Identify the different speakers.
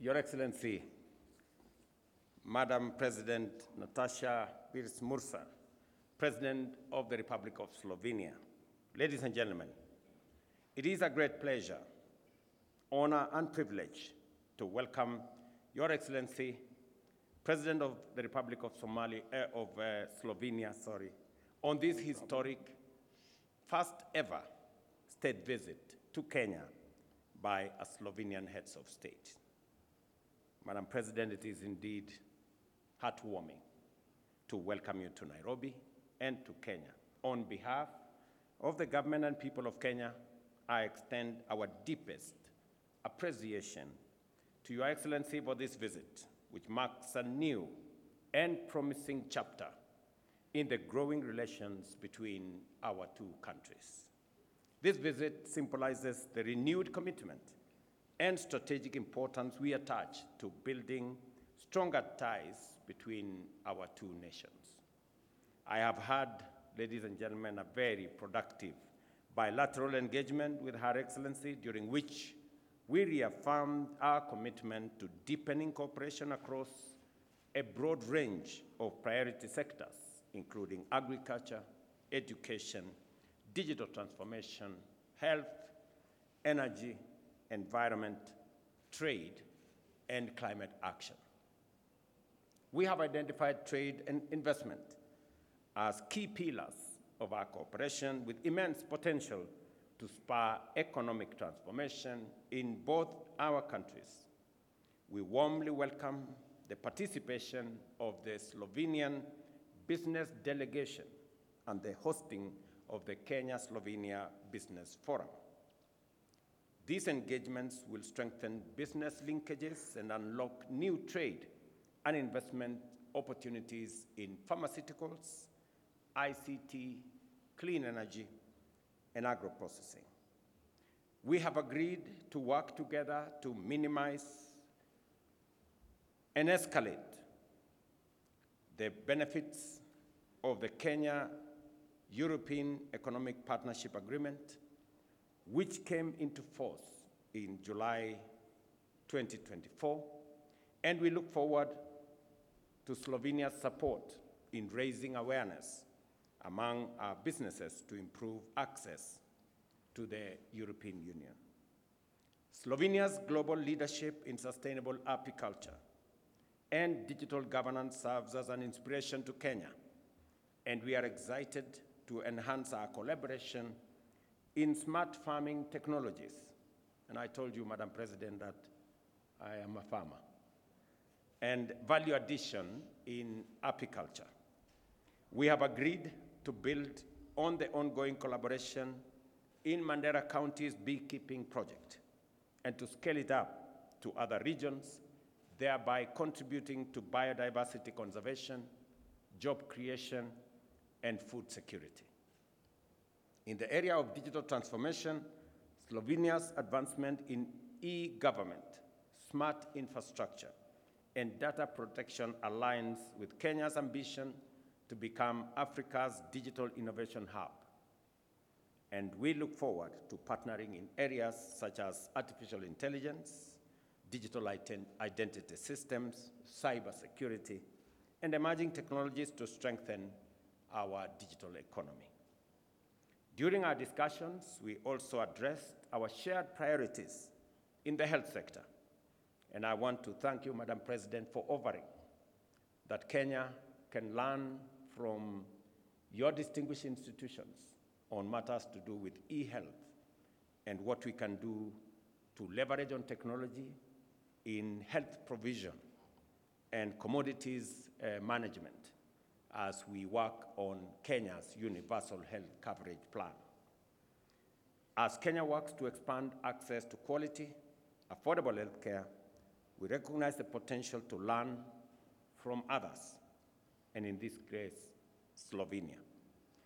Speaker 1: Your Excellency, Madam President Natasha Pirc-Mursa, President of the Republic of Slovenia, ladies and gentlemen, it is a great pleasure, honor, and privilege to welcome Your Excellency, President of the Republic of Slovenia, on this historic first ever state visit to Kenya by a Slovenian heads of state. Madam President, it is indeed heartwarming to welcome you to Nairobi and to Kenya. On behalf of the government and people of Kenya, I extend our deepest appreciation to Your Excellency for this visit, which marks a new and promising chapter in the growing relations between our two countries. This visit symbolizes the renewed commitment and strategic importance we attach to building stronger ties between our two nations. I have had, ladies and gentlemen, a very productive bilateral engagement with Her Excellency, during which we reaffirmed our commitment to deepening cooperation across a broad range of priority sectors, including agriculture, education, digital transformation, health, energy, environment, trade, and climate action. We have identified trade and investment as key pillars of our cooperation, with immense potential to spur economic transformation in both our countries. We warmly welcome the participation of the Slovenian business delegation and the hosting of the Kenya-Slovenia Business Forum. These engagements will strengthen business linkages and unlock new trade and investment opportunities in pharmaceuticals, ICT, clean energy, and agro-processing. We have agreed to work together to minimize and escalate the benefits of the Kenya-European Economic Partnership Agreement, which came into force in July 2024, and we look forward to Slovenia's support in raising awareness among our businesses to improve access to the European Union. Slovenia's global leadership in sustainable apiculture and digital governance serves as an inspiration to Kenya, and we are excited to enhance our collaboration in smart farming technologies. And I told you, Madam President, that I am a farmer. And value addition in apiculture. We have agreed to build on the ongoing collaboration in Mandera County's beekeeping project and to scale it up to other regions, thereby contributing to biodiversity conservation, job creation, and food security. In the area of digital transformation, Slovenia's advancement in e-government, smart infrastructure, and data protection aligns with Kenya's ambition to become Africa's digital innovation hub. And we look forward to partnering in areas such as artificial intelligence, digital identity systems, cybersecurity, and emerging technologies to strengthen our digital economy. During our discussions, we also addressed our shared priorities in the health sector. And I want to thank you, Madam President, for offering that Kenya can learn from your distinguished institutions on matters to do with e-health and what we can do to leverage on technology in health provision and commodities management as we work on Kenya's universal health coverage plan. As Kenya works to expand access to quality, affordable health care, we recognize the potential to learn from others, and in this case, Slovenia.